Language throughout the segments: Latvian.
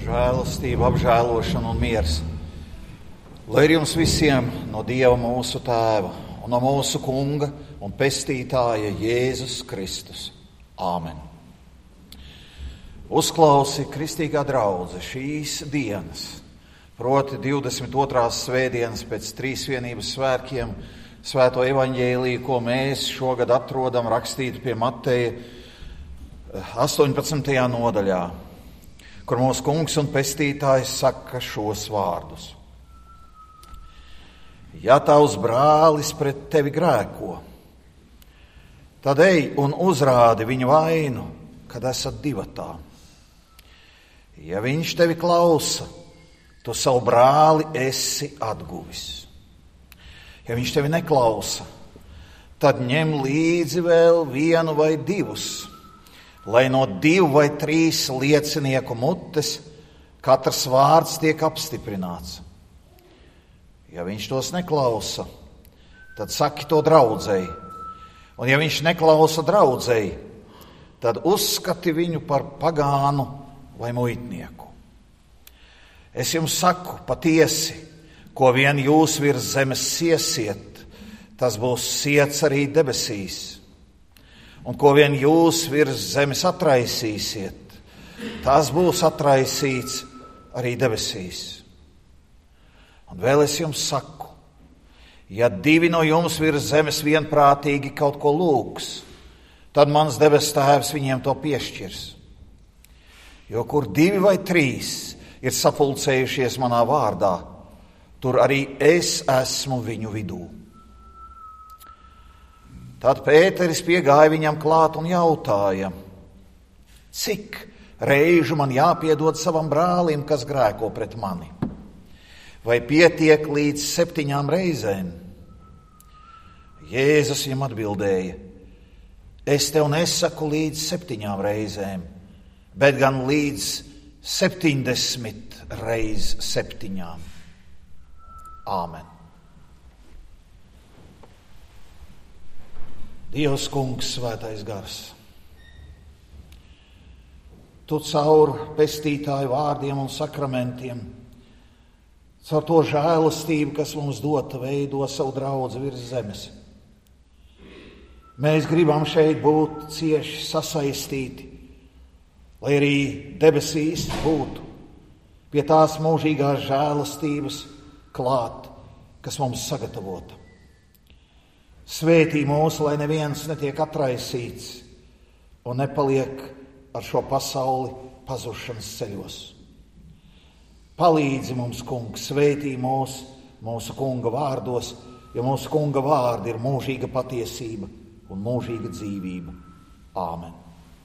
Žēlastība, apžēlošana un miers. Lai ir jums visiem no Dieva mūsu Tēva un no mūsu Kunga un Pestītāja Jēzus Kristus. Āmen. Uzklausi, kristīgā draudze, šīs dienas, proti 22. svētdienas pēc Trīsvienības svētkiem, Svēto evaņģēliju, ko mēs šogad atrodam rakstītu pie Mateja 18. nodaļā, kur mūsu Kungs un Pestītājs saka šos vārdus. Ja tavs brālis pret tevi grēko, tad ej un uzrādi viņa vainu, kad esat divatā. Ja viņš tevi klausa, tu savu brāli esi atguvis. Ja viņš tevi neklausa, tad ņem līdzi vēl vienu vai divus, lai no 2 vai 3 liecinieku mutes katrs vārds tiek apstiprināts. Ja viņš tos neklausa, tad saki to draudzei, un ja viņš neklausa draudzei, tad uzskati viņu par pagānu vai muitnieku. Es jums saku patiesi, ko vien jūs virs zemes siesiet, tas būs siets arī debesīs. Un ko vien jūs virs zemes atraisīsiet, tas būs atraisīts arī debesīs. Un vēl es jums saku, ja 2 no jums virs zemes vienprātīgi kaut ko lūgs, tad mans debes Tēvs viņiem to piešķirs. Jo kur 2 vai 3 ir sapulcējušies manā vārdā, tur arī es esmu viņu vidū. Tad Pēteris piegāja viņam klāt un jautāja, cik reižu man jāpiedod savam brālim, kas grēko pret mani? Vai pietiek līdz 7 reizēm? Jēzus viņam atbildēja, es tev nesaku līdz 7 reizēm, bet gan līdz 70 reiz 7. Āmen. Dievs, Kungs, Svētais Gars, Tu caur Pestītāju vārdiem un sakramentiem, caur to žēlastību, kas mums dota, veido savu draudzi virs zemes. Mēs gribam šeit būt cieši sasaistīti, lai arī debesīs būtu pie tās mūžīgās žēlastības klāt, kas mums sagatavota. Svētī mūs, lai neviens netiek atraisīts un nepaliek ar šo pasauli pazušanas ceļos. Palīdzi mums, Kungs, svētī mūs mūsu Kunga vārdos, jo mūsu Kunga vārdi ir mūžīga patiesība un mūžīga dzīvība. Āmen.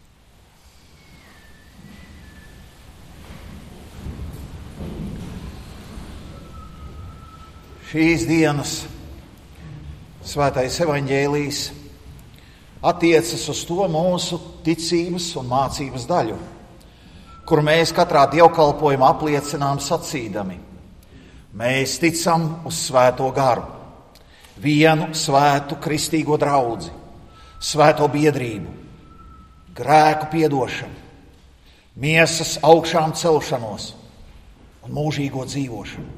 Šīs dienas Svētais evaņģēlijs attiecas uz to mūsu ticības un mācības daļu, kur mēs katrā dievkalpojumā apliecinām sacīdami. Mēs ticam uz Svēto garu, vienu svētu kristīgo draudzi, svēto biedrību, grēku piedošanu, miesas augšām celšanos un mūžīgo dzīvošanu.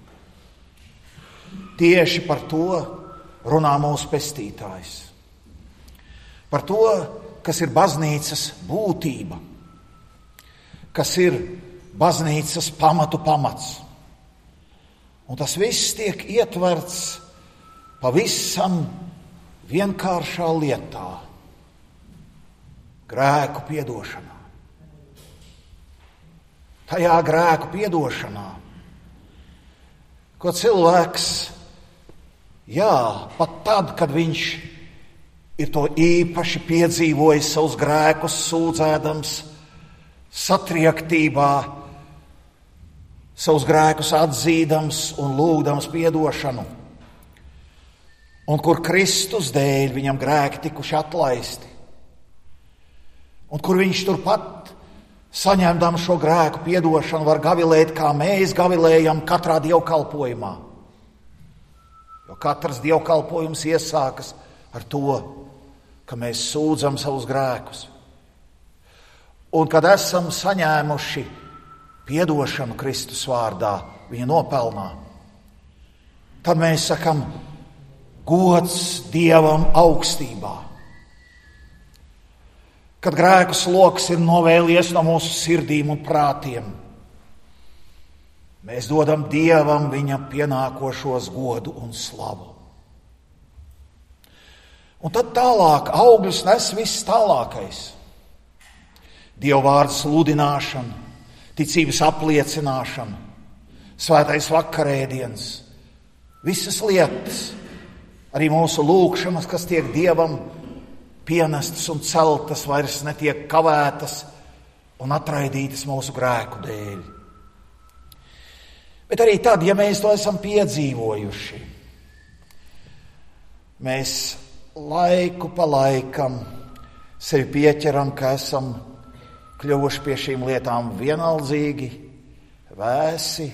Tieši par to runā mūsu Pestītājs. Par to, kas ir baznīcas būtība, kas ir baznīcas pamatu pamats. Un tas viss tiek ietverts pavisam vienkāršā lietā – grēku piedošanā. Tajā grēku piedošanā, ko cilvēks, pat tad, kad viņš ir to īpaši piedzīvojis savus grēkus, sūdzēdams, satriektībā, savus grēkus atzīdams un lūgdams piedošanu, un kur Kristus dēļ viņam grēki tikuši atlaisti, un kur viņš turpat, saņemdam šo grēku piedošanu, var gavilēt, kā mēs gavilējam katrā dievkalpojumā. Jo katrs dievkalpojums iesākas ar to, ka mēs sūdzam savus grēkus. Un kad esam saņēmuši piedošanu Kristus vārdā, viņa nopelnā, tad mēs sakam, gods Dievam augstībā. Kad grēku sloks ir novēlies no mūsu sirdīm un prātiem, mēs dodam Dievam viņa pienākošos godu un slavu. Un tad tālāk augļus nes viss tālākais. Dieva vārda sludināšana, ticības apliecināšana, svētais vakarēdiens, visas lietas, arī mūsu lūgšanas, kas tiek Dievam pienestas un celtas, vairs netiek kavētas un atraidītas mūsu grēku dēļ. Bet arī tad, ja mēs to esam piedzīvojuši, mēs laiku pa laikam sevi pieķeram, ka esam kļuvuši pie šīm lietām vienaldzīgi, vēsi,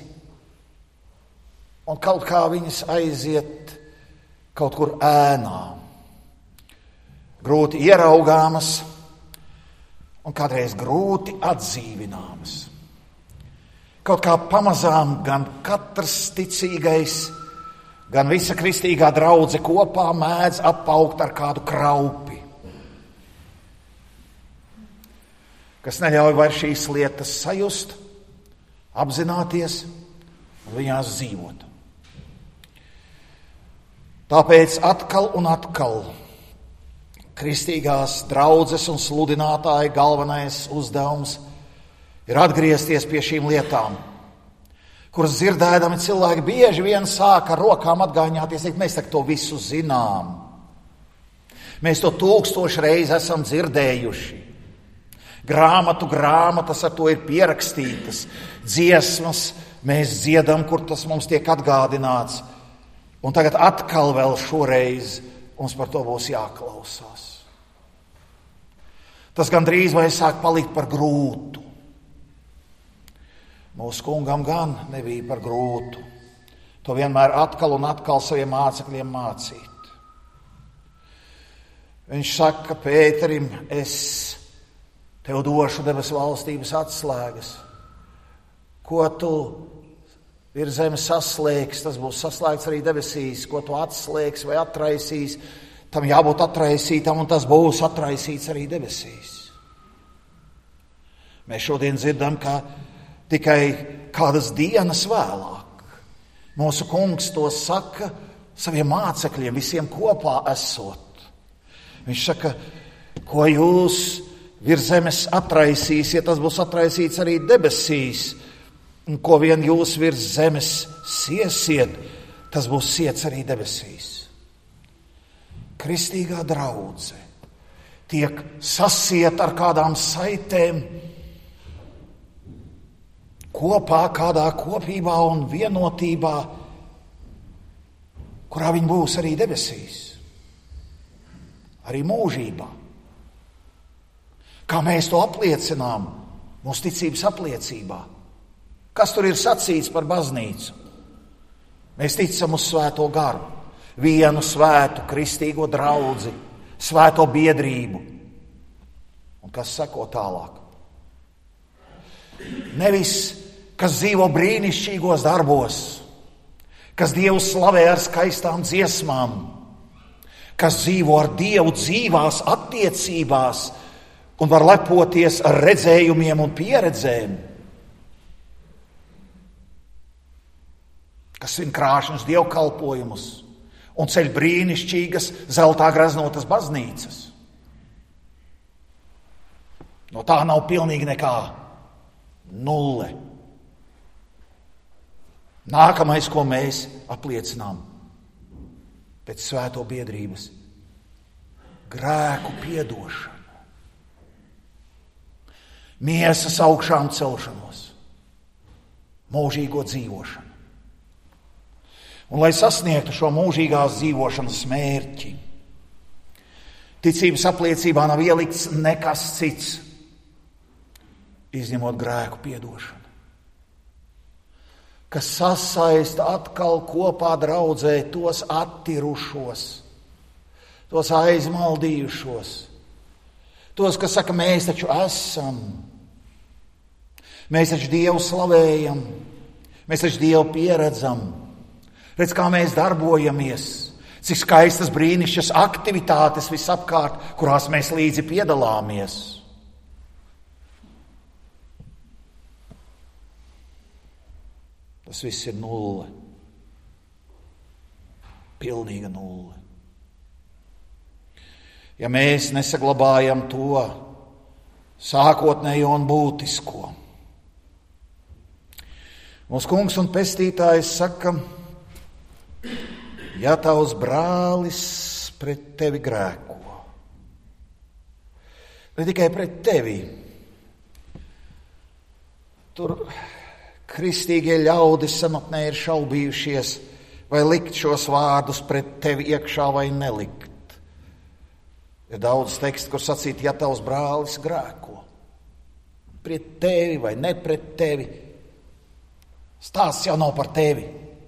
un kaut kā viņas aiziet kaut kur ēnā, grūti ieraugāmas un kādreiz grūti atdzīvināmas. Kaut kā pamazām gan katrs ticīgais, gan visa kristīgā draudze kopā mēdz apaugt ar kādu kraupi, kas neļauj vairs šīs lietas sajust, apzināties un viņās dzīvot. Tāpēc atkal un atkal kristīgās draudzes un sludinātāja galvenais uzdevums ir atgriezties pie šīm lietām, kuras dzirdēdami cilvēki bieži vien sāk ar rokām atgāņāties, teikt, mēs to visu zinām. Mēs to 1000 reizi esam dzirdējuši. Grāmatas ar to ir pierakstītas. Dziesmas mēs dziedam, kur tas mums tiek atgādināts. Un tagad atkal vēl šoreiz mums par to būs jāklausās. Tas gandrīz vai sāk palikt par grūtu. Mūsu kungam gan nebija par grūtu. To vienmēr atkal un atkal saviem mācekļiem mācīt. Viņš saka Pēterim, es tev došu debesu valstības atslēgas. Ko tu virs zemes saslēgs, tas būs saslēgts arī debesīs. Ko tu atslēgs vai atraisīs, tam jābūt atraisītam, un tas būs atraisīts arī debesīs. Mēs šodien dzirdam, ka tikai kādas dienas vēlāk mūsu kungs to saka saviem mācekļiem, visiem kopā esot. Viņš saka, ko jūs virs zemes atraisīsiet, tas būs atraisīts arī debesīs. Un ko vien jūs virs zemes siesiet, tas būs siets arī debesīs. Kristīgā draudze tiek sasiet ar kādām saitēm, kopā kādā kopībā un vienotībā, kurā viņi būs arī debesīs, arī mūžībā. Kā mēs to apliecinām mūsu ticības apliecībā? Kas tur ir sacīts par baznīcu? Mēs ticam uz Svēto garu, vienu svētu kristīgo draudzi, svēto biedrību. Un kas seko tālāk? Nevis, kas dzīvo brīnišķīgos darbos, kas Dievu slavē ar skaistām dziesmām, kas dzīvo ar Dievu dzīvās attiecībās un var lepoties ar redzējumiem un pieredzēm, kas svin krāšņus dievkalpojumus un ceļ brīnišķīgas zeltā graznotas baznīcas. No tā nav pilnīgi nekā. Nulle. Nākamais, ko mēs apliecinām pēc svēto biedrības, grēku piedošanu, miesas augšām celšanos, mūžīgo dzīvošanu. Un lai sasniegtu šo mūžīgās dzīvošanas mērķi, ticības apliecībā nav ielikts nekas cits, izņemot grēku piedošanu, kas sasaista atkal kopā draudzē tos attirušos, tos aizmaldījušos, tos, kas saka, mēs taču esam, Mēs taču Dievu slavējam, mēs taču Dievu pieredzam. Redz, kā mēs darbojamies, cik skaistas brīnišķas aktivitātes visapkārt, kurās mēs līdzi piedalāmies. Tas viss ir nulle. Pilnīga nulle. Ja mēs nesaglabājam to sākotnējo un būtisko. Mūsu kungs un pestītājs saka, ja tavs brālis pret tevi grēko, ne tikai pret tevi, tur kristīgie ļaudis senatnē ir šaubījušies, vai likt šos vārdus pret tevi iekšā vai nelikt. Ir daudz tekstu, kur sacīt, ja tavs brālis grēko, pret tevi vai ne pret tevi, stāsts jau nav par tevi.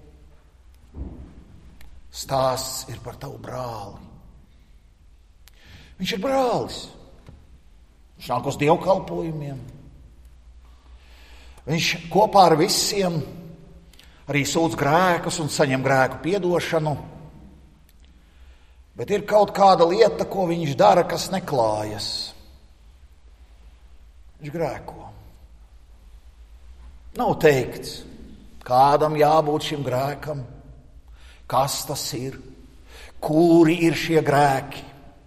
Stāsts ir par tavu brāli. Viņš ir brālis. Viņš nāk uz dievkalpojumiem. Viņš kopā ar visiem arī sūdz grēkus un saņem grēku piedošanu. Bet ir kaut kāda lieta, ko viņš dara, kas neklājas. Viņš grēko. Nav teikts, kādam jābūt šim grēkam, kas tas ir, kuri ir šie grēki.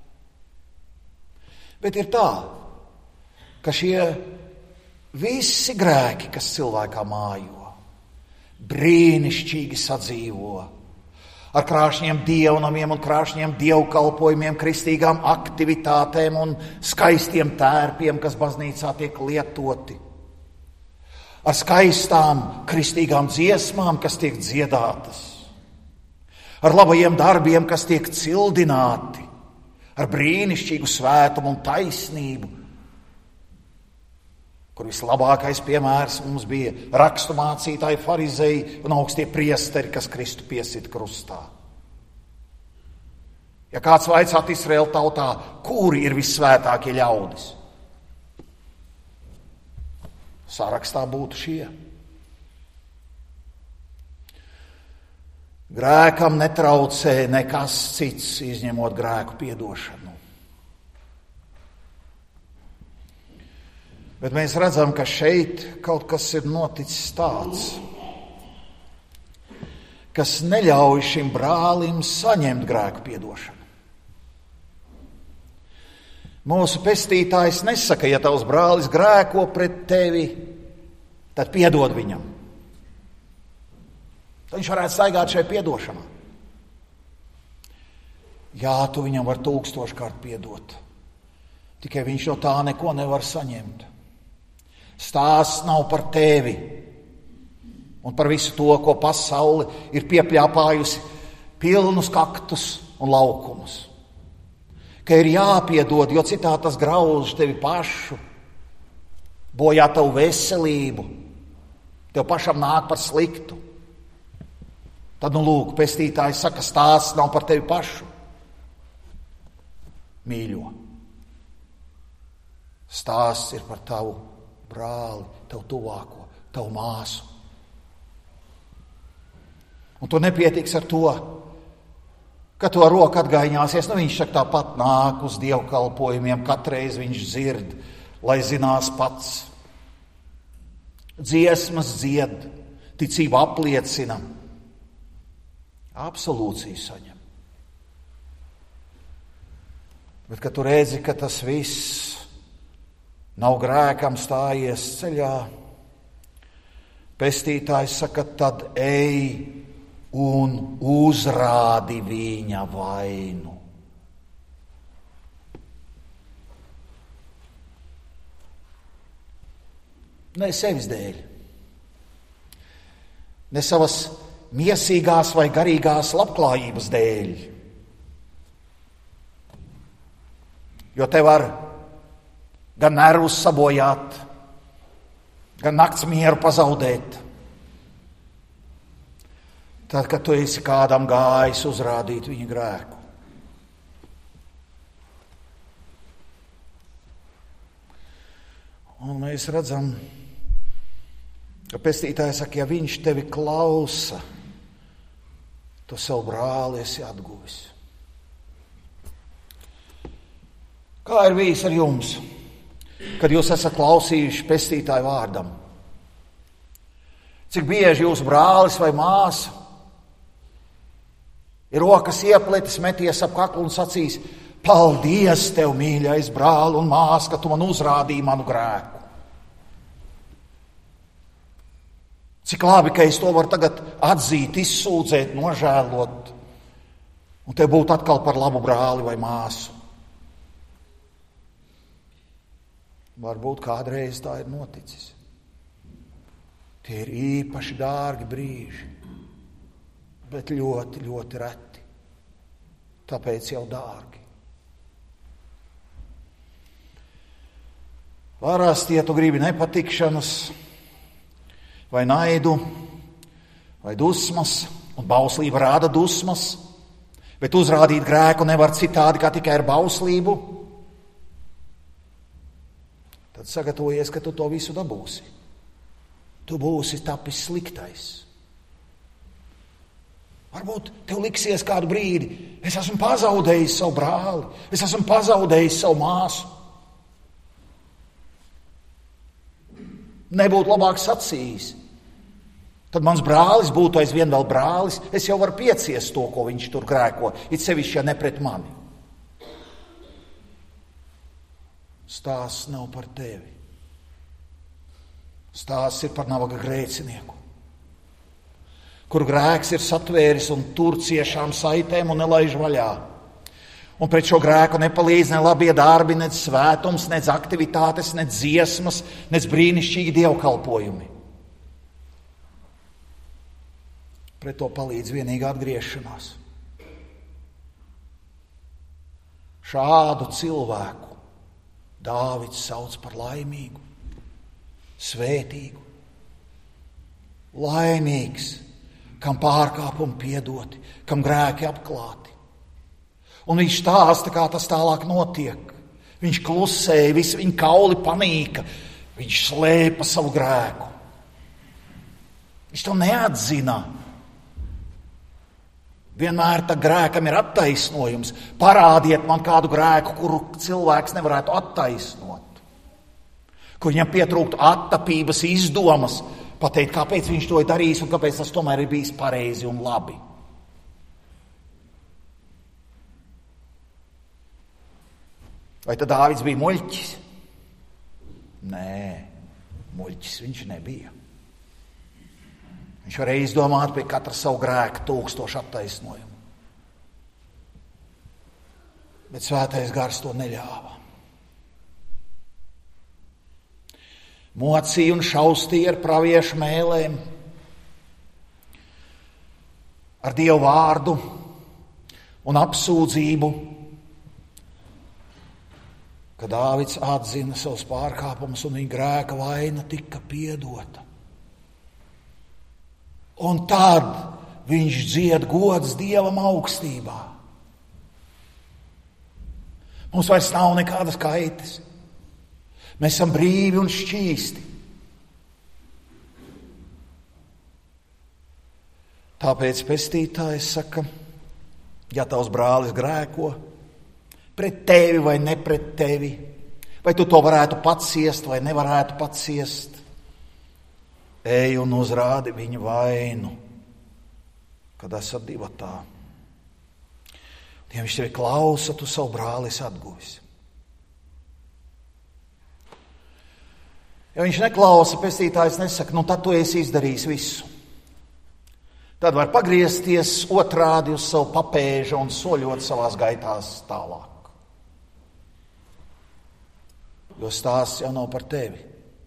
Bet ir tā, ka šie visi grēki, kas cilvēkā mājo, brīnišķīgi sadzīvo ar krāšņiem dievnamiem un krāšņiem dievkalpojumiem, kristīgām aktivitātēm un skaistiem tērpiem, kas baznīcā tiek lietoti, ar skaistām kristīgām dziesmām, kas tiek dziedātas, ar labajiem darbiem, kas tiek cildināti, ar brīnišķīgu svētumu un taisnību, kur vislabākais piemērs mums bija rakstu mācītāji, farizeji un augstie priesteri, kas Kristu piesita krustā. Ja kāds vaicātu Izraēla tautā, kuri ir vissvētākie ļaudis, sarakstā būtu šie. Grēkam netraucē nekas cits, izņemot grēku piedošanu. Bet mēs redzam, ka šeit kaut kas ir noticis tāds, kas neļauj šim brālim saņemt grēku piedošanu. Mūsu pestītājs nesaka, ja tavs brālis grēko pret tevi, tad piedod viņam. Tad viņš varētu staigāt šai piedošanā. Jā, tu viņam var 1000-kārt piedot. Tikai viņš no tā neko nevar saņemt. Stāsts nav par tevi un par visu to, ko pasaule ir piepļāpājusi pilnus kaktus un laukumus. Ka ir jāpiedod, jo citādi tas grauž tevi pašu, bojā tavu veselību, tev pašam nāk par sliktu. Tad, lūk, pestītājs saka, stāsts nav par tevi pašu. Mīļo, stāsts ir par tavu brāli, tev tuvāko, tavu māsu. Un tu nepietiks ar to, ka to roku atgaiņāsies. Viņš saka, tāpat nāk uz dievkalpojumiem, katreiz viņš dzird, lai zinās pats. Dziesmas dzied, ticību apliecina, absolūciju saņem. Bet, kad tu redzi, ka tas viss nav grēkam stājies ceļā, pestītājs saka, tad ej un uzrādi viņa vainu. Ne sevis dēļ, ne savas miesīgās vai garīgās labklājības dēļ, jo te var gan nervus sabojāt, gan nakts mieru pazaudēt. Tad, kad tu esi kādam gājis uzrādīt viņa grēku. Un mēs redzam, Pestītājs saka, ja viņš tevi klausa, tu savu brāli esi atguvis. Kā ir bijis ar jums, kad jūs esat klausījuši pestītāju vārdam? Cik bieži jūsu brālis vai māsa ir rokas iepletis, meties ap kaklu un sacīs: paldies tev, mīļais brāl un māsa, ka tu man uzrādīji manu grēku. Cik labi, ka es to varu tagad atzīt, izsūdzēt, nožēlot, un te būt atkal par labu brāli vai māsu. Varbūt kādreiz tā ir noticis. Tie ir īpaši dārgi brīži, bet ļoti, ļoti reti. Tāpēc jau dārgi. Parasti, ja tu gribi nepatikšanas, vai naidu, vai dusmas, un bauslība rāda dusmas, bet uzrādīt grēku nevar citādi kā tikai ar bauslību, tad sagatavojies, ka tu to visu dabūsi. Tu būsi tapis sliktais. Varbūt tev liksies kādu brīdi: es esmu pazaudējis savu brāli, es esmu pazaudējis savu māsu. Nebūtu labāk sacījis. Tad mans brālis būtu aizvien vēl brālis, es jau varu pieciest to, ko viņš tur grēko, it sevišķi, ja ne pret mani. Stāsts nav par tevi. Stāsts ir par nabaga grēcinieku, kur grēks ir satvēris un tur ciešām saitēm un nelaiž vaļā. Un pret šo grēku nepalīdz ne labie darbi, ne svētums, ne aktivitātes, ne dziesmas, ne brīnišķīgi dievkalpojumi. Pret to palīdz vienīgi atgriešanās. Šādu cilvēku Dāvids sauc par laimīgu, svētīgu. Laimīgs, kam pārkāpumi piedoti, kam grēki apklāti. Un viņš stāsta, kā tas tālāk notiek. Viņš klusēja, visi viņa kauli panīka, viņš slēpa savu grēku. Viņš to neatzina. Vienmēr tā grēkam ir attaisnojums. Parādiet man kādu grēku, kuru cilvēks nevarētu attaisnot. Kur viņam pietrūktu attapības izdomas, pateikt, kāpēc viņš to ir darījis un kāpēc tas tomēr ir bijis pareizi un labi. Vai tad Dāvids bija muļķis? Nē, muļķis viņš nebija. Viņš varēja izdomāt pie katra savu grēku 1000 attaisnojumu. Bet svētais gars to neļāva. Mocīja un šaustīja ar praviešu mēlēm, ar Dievu vārdu un apsūdzību, ka Dāvids atzina savus pārkāpumus un viņa grēka vaina tika piedota. Un tad viņš dzied gods Dievam augstībā. Mums vairs nav nekādas kaitas. Mēs esam brīvi un šķīsti. Tāpēc pestītājs saka, ja tavs brālis grēko pret tevi vai ne pret tevi, vai tu to varētu pats ciest vai nevarētu pats ciest, ej un uzrādi viņa vainu, kad esat divatā. Ja viņš tevi klausa, tu savu brāli esi atguvis. Ja viņš neklausa, pestītājs nesaka, tad tu esi izdarījis visu. Tad var pagriezties otrādi uz savu papēžu un soļot savās gaitās tālāk. Jo stāsts jau nav par tevi.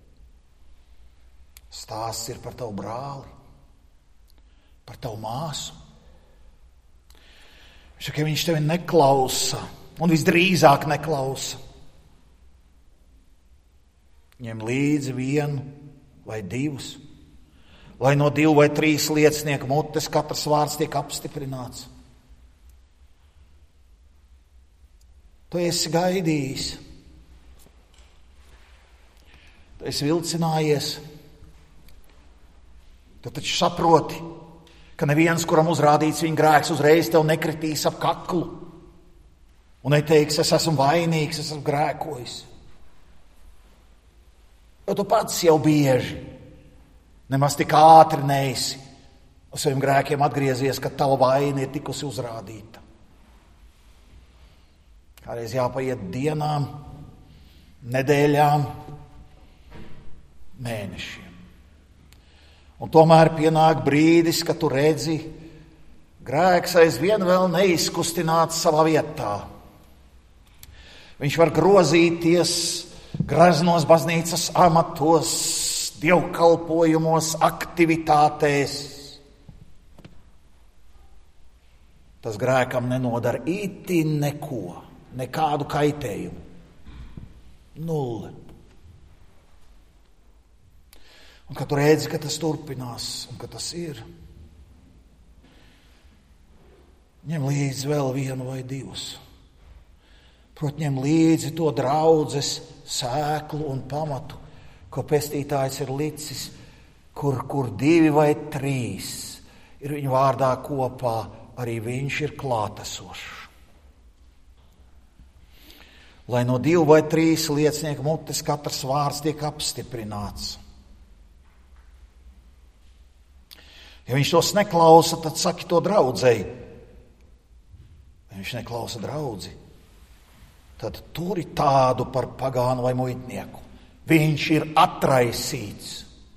Stāsts ir par tavu brāli, par tavu māsu. Ja viņš tevi neklausa, un visdrīzāk neklausa, ņem līdzi 1 vai 2, lai no 2 vai 3 liecinieku mutes katrs vārds tiek apstiprināts. Tu esi gaidījis, tu esi vilcinājies, Tu taču saproti, ka neviens, kuram uzrādīts viņa grēks, uzreiz tev nekritīs ap kaklu un neteiks, es esmu vainīgs, es esmu grēkojis. Jo tu pats jau bieži nemaz tik ātri neesi uz saviem grēkiem atgriezies, kad tava vaina ir tikusi uzrādīta. Kādreiz jāpaiet dienām, nedēļām, mēnešiem. Un tomēr pienāk brīdis, kad tu redzi, grēks aizvien vēl neizkustināts savā vietā. Viņš var grozīties graznos baznīcas amatos, dievkalpojumos, aktivitātēs. Tas grēkam nenodara itin neko, nekādu kaitējumu. Nulle. Un kad tu redzi, ka tas turpinās un ka tas ir, ņem līdzi vēl vienu vai divus. Proti, ņem līdzi to draudzes sēklu un pamatu, ko pestītājs ir licis, kur 2 vai 3 ir viņa vārdā kopā, arī viņš ir klātesošs. Lai no 2 vai 3 liecinieku mutes katrs vārds tiek apstiprināts. Ja viņš tos neklausa, tad saki to draudzei. Ja viņš neklausa draudzi, tad turi tādu par pagānu vai muitnieku. Viņš ir atraisīts.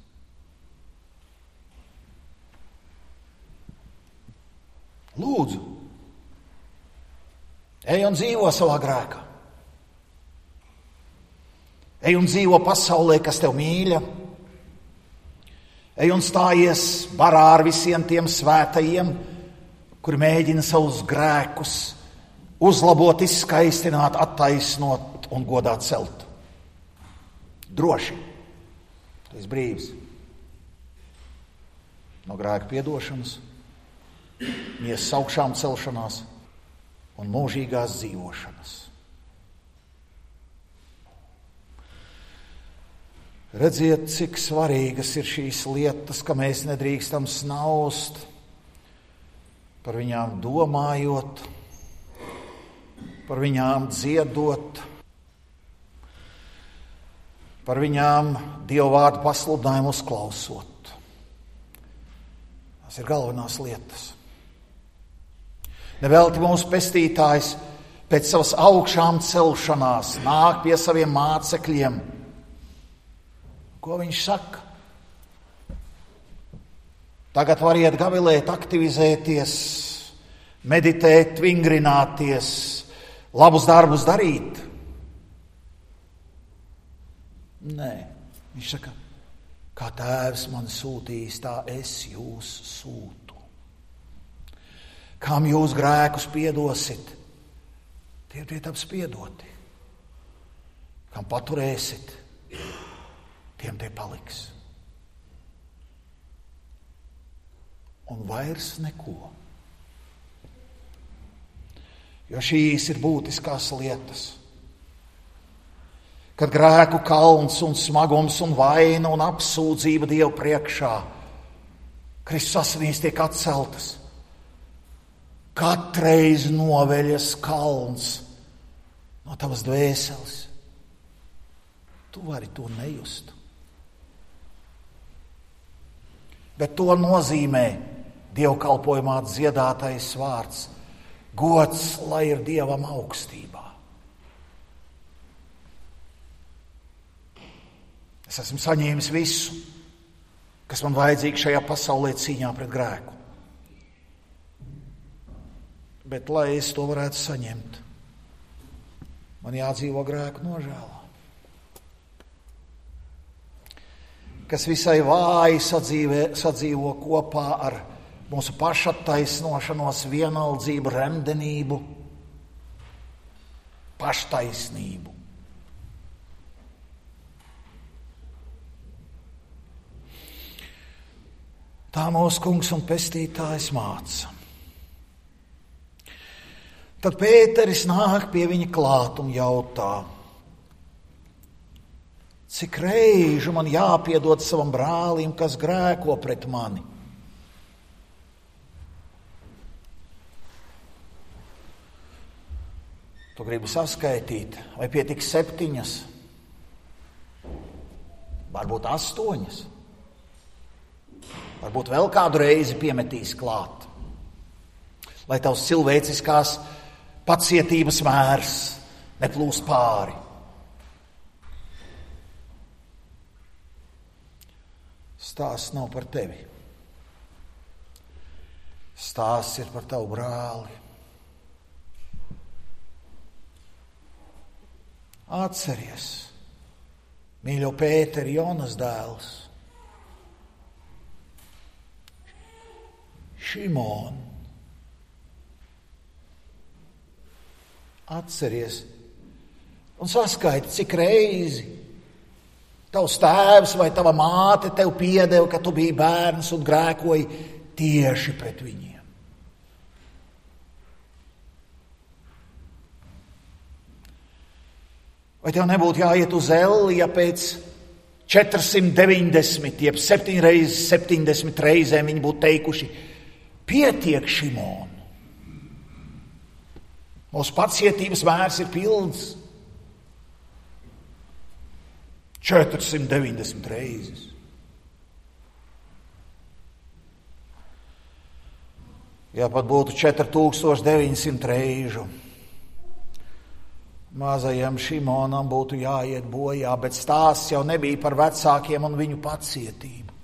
Lūdzu, ej un dzīvo savā grēkā. Ej un dzīvo pasaulē, kas tev mīļa. Ej un stājies barā ar visiem tiem svētajiem, kuri mēģina savus grēkus uzlabot, izskaistināt, attaisnot un godā celt. Droši. Tu esi brīvs no grēka piedošanas, miesas augšām celšanās un mūžīgās dzīvošanas. Redziet, cik svarīgas ir šīs lietas, ka mēs nedrīkstam snaust, par viņām domājot, par viņām dziedot, par viņām Dieva vārdu pasludinājumu uzklausot. Tas ir galvenās lietas. Nevelti mūsu pestītājs pēc savas augšām celšanās nāk pie saviem mācekļiem. Ko viņš saka? Tagad variet gavilēt, aktivizēties, meditēt, vingrināties, labus darbus darīt. Nē, viņš saka, kā Tēvs man sūtījis, tā es jūs sūtu. Kam jūs grēkus piedosit, tie taps piedoti. Kam paturēsit, tiem tie paliks. Un vairs neko. Jo šīs ir būtiskās lietas. Kad grēku kalns un smagums un vaina un apsūdzība Dievu priekšā Kristus asinīs tiek atceltas, katreiz noveļas kalns no tavas dvēseles. Tu vari to nejust. Bet to nozīmē dievkalpojumā dziedātais vārds. Gods, lai ir Dievam augstībā. Es esmu saņēmis visu, kas man vajadzīgs šajā pasaulē cīņā pret grēku. Bet, lai es to varētu saņemt, man jādzīvo grēku nožēlā. Kas visai vāji sadzīvo kopā ar mūsu pašattaisnošanos, vienaldzību, remdenību, paštaisnību. Tā mūsu kungs un pestītājs māca. Tad Pēteris nāk pie viņa klāt un jautā: Cik reižu man jāpiedod savam brālim, kas grēko pret mani? Tu gribi saskaitīt, vai pietiks 7, varbūt 8, varbūt vēl kādu reizi piemetīs klāt, lai tavs cilvēciskās pacietības mērs neplūst pāri. Stāsts nav par tevi. Stāsts ir par tavu brāli. Atceries, mīļo Pēteri, Jonas dēls, Šimon. Atceries un saskaiti, cik reizi tavs tēvs vai tava māte tev piedeva, ka tu biji bērns un grēkoji tieši pret viņiem. Vai tev nebūtu jāiet uz elli, ja pēc 490, jeb 7 reizes 70 reizēm viņi būtu teikuši, pietiek, Šimon. Mūsu pacietības mērs ir pilns. 490 reizes. Ja pat būtu 4900 reižu, mazajam Šimonam būtu jāiet bojā, bet stāsts jau nebija par vecākiem un viņu pacietību.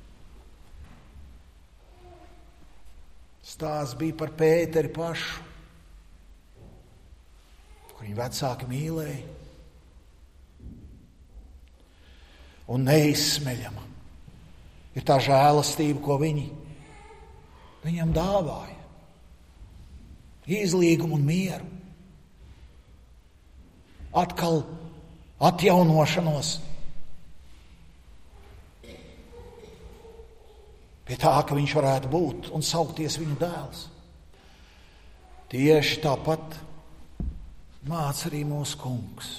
Stāsts bija par Pēteri pašu, kur viņa vecāki mīlēja. Un neizsmeļama ir tā žēlastība, ko viņi viņam dāvāja. Izlīgumu un mieru. Atkal atjaunošanos. Pie tā, ka viņš varētu būt un saukties viņu dēls. Tieši tāpat māca arī mūsu kungs.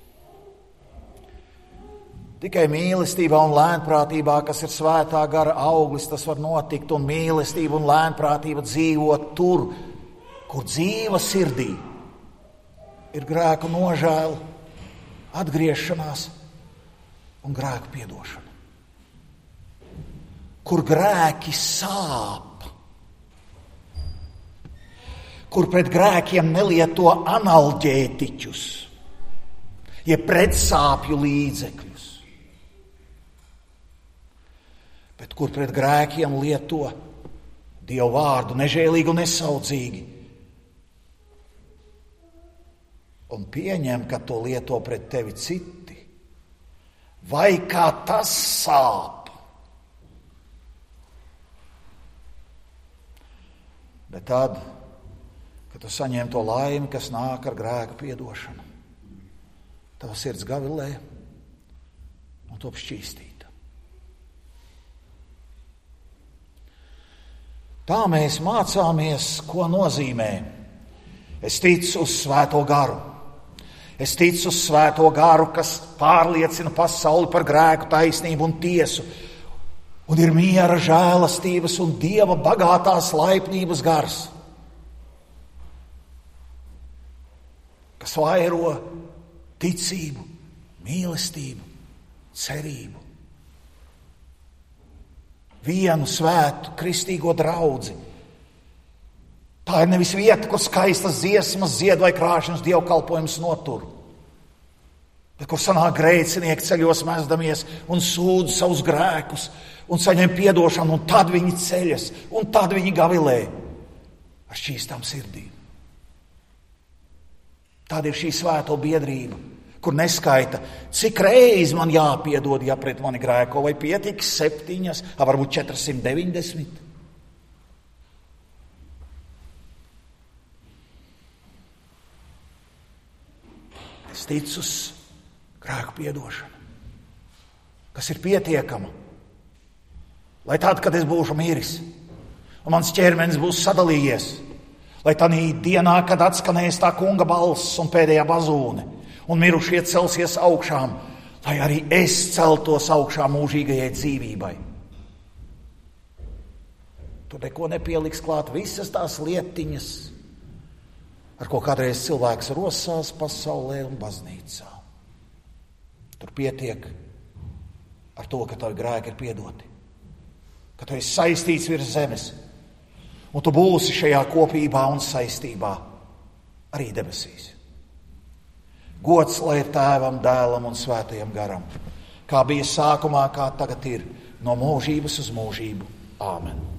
Tikai mīlestībā un lēnprātībā, kas ir svētā gara auglis, tas var notikt, un mīlestība un lēnprātība dzīvot tur, kur dzīva sirdī ir grēku nožēla, atgriešanās un grēku piedošana. Kur grēki sāp, kur pret grēkiem nelieto analģētiķus, jeb pretsāpju līdzekļus, bet kur pret grēkiem lieto Dievu vārdu nežēlīgi un nesaudzīgi. Un pieņem, ka to lieto pret tevi citi. Vai kā tas sāp? Bet tad, kad tu saņem to laimi, kas nāk ar grēku piedošanu, tava sirds gavilē un top šķīstīta. Tā mēs mācāmies, ko nozīmē. Es ticu uz Svēto garu. Es ticu uz Svēto garu, kas pārliecina pasauli par grēku, taisnību un tiesu. Un ir miera, žēlastības un Dieva bagātās laipnības gars, kas vairo ticību, mīlestību, cerību. Vienu svētu kristīgo draudzi. Tā ir nevis vieta, kur skaistas dziesmas, dzied vai krāšanas dievkalpojums notur, bet kur sanāk grēcinieki ceļos mēsdamies un sūdz savus grēkus un saņem piedošanu, un tad viņi ceļas, un tad viņi gavilē ar šķīstām sirdīm. Tāda ir šī svēto biedrība, kur neskaita, cik reiz man jāpiedod, ja pret mani grēko, vai pietiks 7, varbūt 490. Es ticu uz grēku piedošanu, kas ir pietiekama, lai tad, kad es būšu miris, un mans ķermenis būs sadalījies, lai tanī dienā, kad atskanēs tā kunga balss un pēdējā bazūne, un mirušie celsies augšām, lai arī es celtos augšā mūžīgajai dzīvībai. Tur neko nepieliks klāt, visas tās lietiņas, ar ko kādreiz cilvēks rosās pasaulē un baznīcā. Tur pietiek ar to, ka tavi grēki ir piedoti, ka tu esi saistīts virs zemes, un tu būsi šajā kopībā un saistībā arī debesīs. Gods lai ir Tēvam, Dēlam un Svētajam garam, kā bija sākumā, kā tagad ir, no mūžības uz mūžību. Āmen.